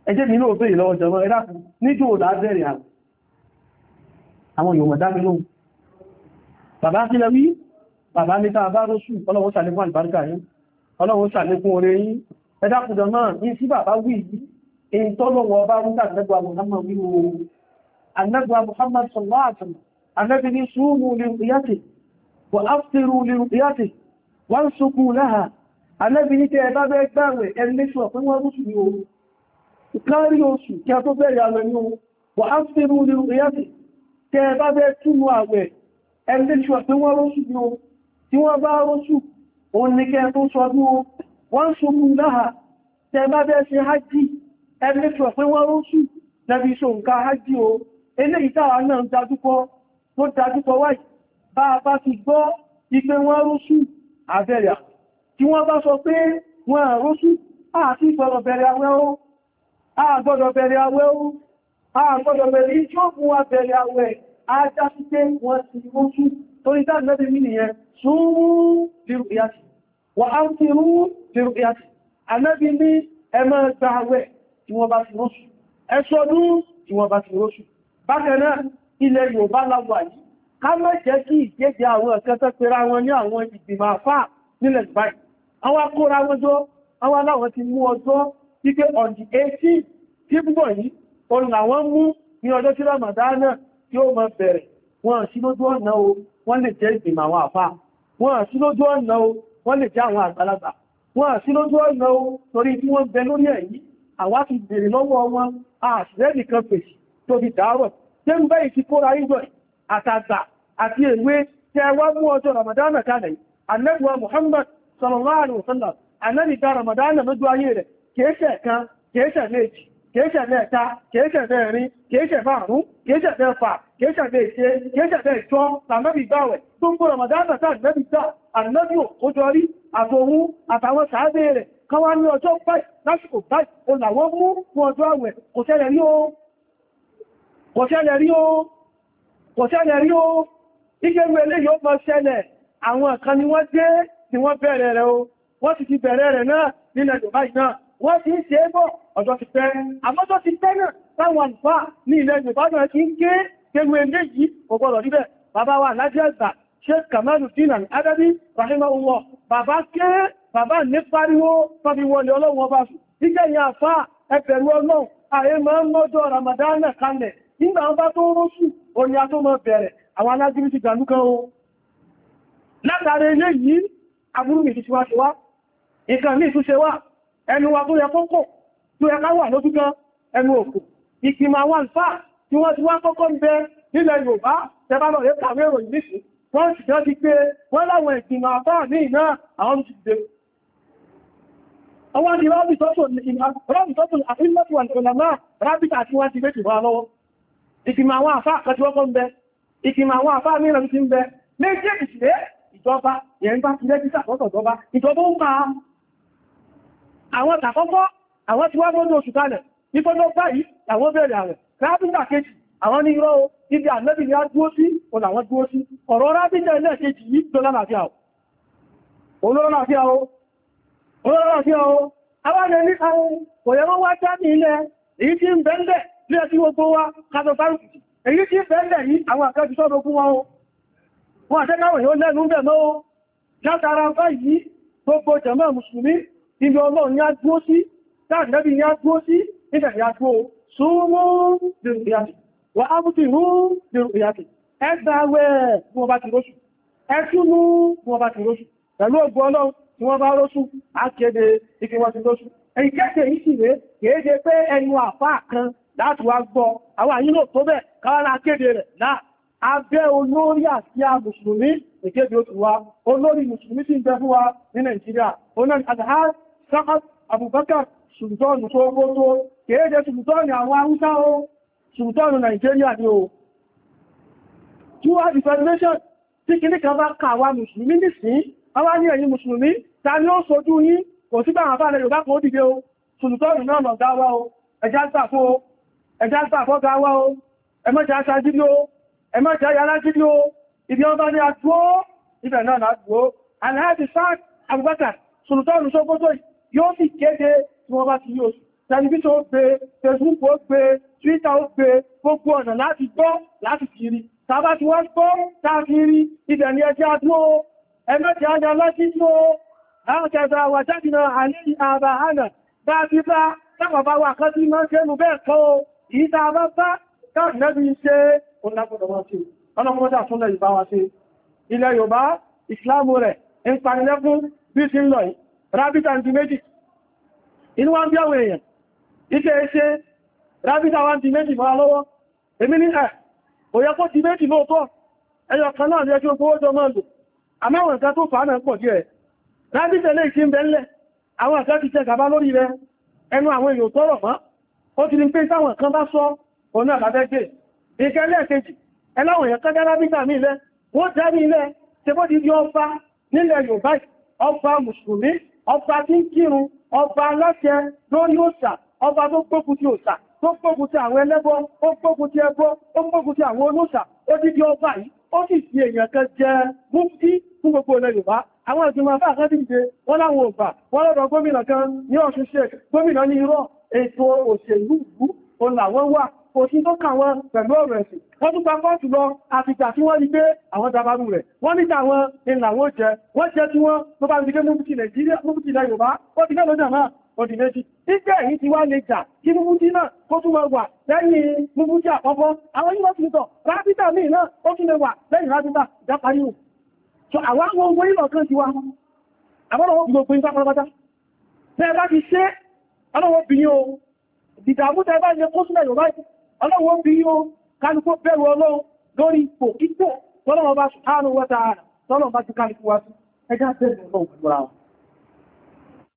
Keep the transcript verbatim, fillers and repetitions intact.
ẹjẹ́ mi náà bèèrè lọ́wọ́ jọmọ́ ẹ̀dàkù níjò lábẹ́rẹ̀ àwọn yóò mọ̀ dámi lóhun bàbá sílẹ̀ wí bàbá ní ká bá rọ́ṣù ọlọ́wọ́ sàlékún àlùbáríkà yín ọlọ́wọ́ sàlékún oore yín ẹ̀dàkù jọmọ́ ní sí bàbá wí èyí tọ́lọ́wọ́ bá rúgbà nẹ́gbà Muhammad wíwo anẹ́gbà Muhammad sallallahu alaihi wasallam anẹ́bí ní súnmù liruyati wa aftiru liruyati wọ́n sókú láha anẹ́bí ní tẹ́ ẹbá bẹ́ gbáwẹ̀ ẹlẹ́ṣọ́ pé wọ́n rúṣù ní oòrùn kárí oṣù kí a tó bẹ̀rẹ̀ àwẹ̀ ní ohun wà á fi rú nínú ìyàtì tẹ bá bẹ́ túnmù àwẹ̀ ẹlẹ́ṣùwà pé wọ́n róṣù ní ohun tí wọ́n bá róṣù òun ní kẹ́ tó sọ ní ohun wọ́n ṣogbù láha tẹ bá bẹ́ ṣe hajji ẹlẹ́ṣùwà pé wọ́n róṣù lẹ́bí ṣo nǹkan hajji o ilé ìtawà náà dájúkọ tó dájúkọ wáyìí bá bá ti gbọ́ ipé wọ́n róṣù àbẹ̀rẹ̀ tí wọ́n bá sọ pé wọ́n róṣù àti ìgbọ̀rọ̀ bẹ̀rẹ̀ àwẹ̀ o àgbọ́dọ̀ bẹ̀rẹ̀ àwẹ̀ ó àgbọ́dọ̀ bẹ̀rẹ̀ ìjọ́ fún wa bẹ̀rẹ̀ àwẹ̀ ajásíké wọn ti rójú torí dáadọ́bí mí nìyẹn súnmú lérò ìyàtì wà á ń fi rú lérò ìyàtì Ànábì ní ẹmọ́ gba àwẹ̀ tí wọ́n bá ti róṣù ẹṣọ́dún tí wọ́n bá ti róṣù bákan náà ilẹ̀ Yorùbá láwà yìí ká má jẹ́ kí ìkéde àwọn ẹ̀kẹ́tẹ́ pera wọn ní àwọn ìgbìmọ̀ àfáà nílẹ̀ báyìí àwọn akóra wọn jọ àwọn aláwọ̀ ti mú ọjọ́ Ike on the eighteenth tí púpọ̀ yìí, orin àwọn mú ní ọjọ́ tí Ramadana tí ó máa bẹ̀rẹ̀, wọ́n sí lójú ọ̀nà o, wọ́n lè jẹ́ ìgbìmọ̀ àwọn àfáà, wọ́n sí lójú ọ̀nà o, wọ́n lè jẹ́ àwọn àgbàlagbà, wọ́n sí lójú ọ̀nà o, torí tí wọ́n bẹ lórí èyí, àwa ti bèèrè lọ́wọ́ wọn, àṣìlẹ́ nìkan fèsì tó fi dárọ̀, tí ń bẹ́ ìsí kóra ìjọ àtàgbà àti èwe tí ẹ wá mú ọjọ́ Ramadana kalẹ̀, Ànábì Muhammad sallallahu alaihi wasallam, Ànábì dá Ramadana lójú ayé rẹ̀, kìíṣẹ̀ kan, kìíṣẹ̀ méjì, kìíṣẹ̀ mẹ́ta, kìíṣẹ̀ mẹ́rin, kìíṣẹ̀ márùn-ún, kìíṣẹ̀ mẹ́fà, kìíṣẹ̀ méje, kìíṣẹ̀ mẹ́jọ, lànàbì gbáwẹ̀, tó ń kó Ramadan náà ànàbì gbá, ànàbì òkójọ rí, àtòhun, àtàwọn sàábé rẹ̀, kan wá ní ọjọ́ báyìí, lásìkò báyìí, o làwọ́ mú fún ọjọ́ àwẹ̀, kò ṣẹlẹ̀ rí o, kò ṣẹlẹ̀ rí o, kò ṣẹlẹ̀ rí o, ìgbẹ̀rù ilé yóò mọ́ ṣẹlẹ̀, àwọn kan ni wọ́n dé, ni wọ́n bẹ̀rẹ̀ rẹ̀ o, wọ́n ti ti bẹ̀rẹ̀ rẹ̀ náà, nílẹ̀ Dubai náà, wọ́n ti ń ṣe é bọ̀ ọjọ́ ti pẹ́ àmọ́jọ́ ti pẹ́ náà táwọn àlùfáà ní ilẹ̀ Yorùbá ti ń ké kéwú ilé yìí ọgbọ̀rọ̀ níbẹ̀ bàbá wa lájẹ́ ẹ̀gbà Sheikh Kamaluddin Al-Adabi rahimahullah bàbá ké bàbá ní pariwo tọ́bí wọlé ọlọ́run ọba sùn níjẹ́ ìyá àfá ẹgbẹ̀rún ọlọ́run ààrẹ máa ń mọ́jọ́ Ramadan kalẹ̀ nígbà wọn bá tó rọ́sù oní ató mọ́ bẹ̀rẹ̀ àwọn alágírí ti gbàlú kan o látàrí ilé yìí aburú mi ti ṣe wá ṣe wá nǹkan ní ìtúnṣe wá ẹnu wa tó yẹ kọ́kọ́ tó yẹ káwà lójú gan ẹnu òkú ìgbìmọ̀ àwọn àlùfáà tí wọ́n ti wá kọ́kọ́ ń bẹ nílẹ̀ Yorùbá tẹbálọ̀ rẹ̀ kàwé ìròyìn nìsí wọ́n sì jẹ́ ti pé wọ́n láwọn ìgbìmọ̀ àfáà ní ìná àwọn ti dé ọwọ́n ni rọ́bì tọ́tù àfílọ́tù àlùfẹ́lẹ́mà rábìtà tí wọ́n ti gbé tìwọ́ lọ́wọ́ ìgbìmọ̀ àwọn àfáà kan tí wọ́n kọ́ ń bẹ ìgbìmọ̀ àwọn àfáà mìíràn ti ń bẹ méjèèjì sí ìjọba yẹn bá ti lẹ́gbísà lọ́tọ̀ ìjọba ìjọba ń pa àwọn tàkọ́kọ́ àwọn tí wá gbọ́dọ̀ oṣù kalẹ̀ nípọ́lọ́ báyìí àwọn bẹ̀rẹ̀ àwẹ̀ rábìnà kejì àwọn ní irọ́ ibi ànẹ́bì ni a dúó sí ọ̀làwọ́ dúó sí ọ̀rọ̀ rábìnà ilẹ̀ kejì yìí tó lánàáfíà o olóòrànàfíà o olóòrànàfíà o àwọn ẹni àwọn òyẹ̀wọ́ wá já ní ilẹ̀ èyí tí ń bẹ́ẹ̀lẹ̀ lé ẹtí gbogbo wa kàtọ̀ fárùkù èyí tí ń bẹ́ẹ̀lẹ̀ yìí àwọn àkẹ́jù sọ́dọ̀ fún wọn o wọ́n àtẹ́káwẹ̀ yóò lẹ́nu bẹ̀ mọ́ o látara báyìí gbogbo jàmáà mùsùlùmí ibi ọlọ́run ni a dúó sí dáadẹ́bí ni a dúó sí nígbà ni a dúó súnmọ́ lèrò ìyàtì wà á mú ti rú lèrò ìyàtì ẹgbàwẹ̀ bí wọ́n bá ti róṣù ẹtúnú bí wọ́n bá ti róṣù pẹ̀lú ògbó ọlọ́run tí wọ́n bá róṣù á kéde ike wọ́n ti róṣù èyí kẹ́kẹ́ yìí sì rẹ̀ kéde pé ẹnu àfáà kan láti wá gbọ́ àwọn àyínlò tó bẹ̀ káwàrá kéde rẹ̀ náà abẹ́ olórí àti a mùsùlùmí ìkéde ó ti wá olórí mùsùlùmí tí ń bẹ fún wa ní Nàìjíríà onáni Azhar Sa'ad Abubakar Sultanu tó gbó tó kéde Sultanu àwọn Haúsá o Sultanu Nàìjíríà ni o Júwà the Federation tí kìní kan bá ká wa mùsùlùmí nìsín àwa ní ẹ̀yin mùsùlùmí ta ni ó sojú yín kò sí báwọn afárẹ̀ Yorùbá kan ó dìde o Sultanu náà lọ gá wa o ẹjá gbàfó ẹjá gbàfó gá wa o ẹmọ́jà aṣájírí o ẹmọ́jà yàrá jírí o ibi ọba ní àdúó ibẹ̀ náà àdúó Alhaji Sa'ad Abubakar Sultanu Sókótó yóò sì kéde tí wọ́n bá ti yóò tẹlifíṣàn ó gbé, Facebook ó gbé, Twitter ó gbé, gbogbo ọ̀nà láti gbọ́ láti kiri. Tàbá ti wọ́n gbọ́ káàkiri ibẹ̀ ni ẹjẹ́ adúó, ẹmẹ́jẹ́ ajá lọ́sí tó, àwọn kẹta wà jáde náà àlẹ́ àbà hànà, bá ti bá táwọn bá wà kọ́ sí máa ń ṣẹ́nu bẹ́ẹ̀ kọ́ ìta bá bá káàkiri nẹ́bí ṣe olágbọ́dọ̀ wọ́n ṣe. Ọlọ́mọdá túnlẹ̀ ìbá wa ṣe. Ilẹ̀ Yorùbá, ìsìláàmù rẹ̀, ń parinlẹ́kún bí sí ń lọ yìí, rábítà ń di méjì. Inú wa ń bí àwọn èèyàn, ìṣẹ́ ṣe rábítà wa ń di méjì mọ́ lọ́wọ́. Èmi ní ẹ̀, ó yẹ kó di méjì lóòtọ́, ẹyọ kan náà ní ẹjọ́ owó jọ máa lò. Àmáwọn nǹkan tó fà náà pọ̀ díẹ̀. Rábítà lè kí ń bẹ ńlẹ̀, àwọn àkẹ́ ti tẹ gàbá lórí rẹ̀, ẹnu àwọn èèyàn tọ́rọ̀ mọ́. Ó ti ní pé táwọn kan bá sọ, òun náà lábẹ́gbẹ̀. Ìkẹ́lẹ̀ kejì, ẹláwọn èèyàn kẹ́gẹ́ rábítà mí ilẹ̀, wọ́n jẹ́ ní ilẹ̀, ṣe bó di di ọba nílẹ̀ Yorùbá, ọba Mùsùlùmí, ọba tí ń kírun, ọba aláṣẹ lórí òòṣà, ọba tó gbógun ti òòṣà, tó gbógun ti àwọn ẹlẹ́bọ, ó gbógun ti ẹbọ, ó gbógun ti àwọn olóòṣà, ó dídí ọba yìí, ó sì fi èèyàn kan jẹ mufti fún gbogbo ilẹ̀ Yorùbá. Àwọn ìgbìmọ̀ afẹ́ àkẹ́dìdì wọ́n láwọn ògbà, wọ́n lọ́dọ̀ gómìnà kan ní Ọ̀ṣun ṣe, gómìnà ní irọ́ ètò òṣèlú ìlú, òun làwọn wà, kò sí tó kà wọn pẹ̀lú ọ̀rọ̀ ẹ̀sìn. Wọ́n tún gba kọ́ọ̀tù lọ àfìjà tí wọ́n rí pé àwọn dabarú rẹ̀. Wọ́n níta wọn ìlàwó jẹ, wọ́n jẹ́ tí wọ́n tó bá rí pé múbùtì Nàìjíríà, múbùtì ilẹ̀ Yorùbá, ó ti gẹ́ lọ́jà náà, ó di méjì. Ìgbẹ́ èyí ti wá lè jà kí múbùtì náà kó tún máa wà lẹ́yìn múbùtì àkọ́kọ́. Àwọn yíwọ́ ti tọ̀, rábítà míì náà ó tún lè wà lẹ́yìn rábítà ìjáparí ò. So àwọn àwọn owó ìlọ̀ kan ti wá. Àbọ́lọ́wọ́ gbogbo ìgbà pátápátá. Tẹ́ bá ti ṣe, ọlọ́wọ́ bí yóò, ìdàmú tẹ́ bá jẹ kó sílẹ̀ Yorùbá, ọlọ́wọ́ bí yóò, kálùkù bẹ̀rù Ọlọ́run lórí ipò kíkò tọ́lọ́wọ́ bá subhanahu wa ta'ala tọ́lọ́wọ́ bá ti kálùkù wá sí ẹjá bẹ̀rù Ọlọ́run pẹ̀lú ara wọn.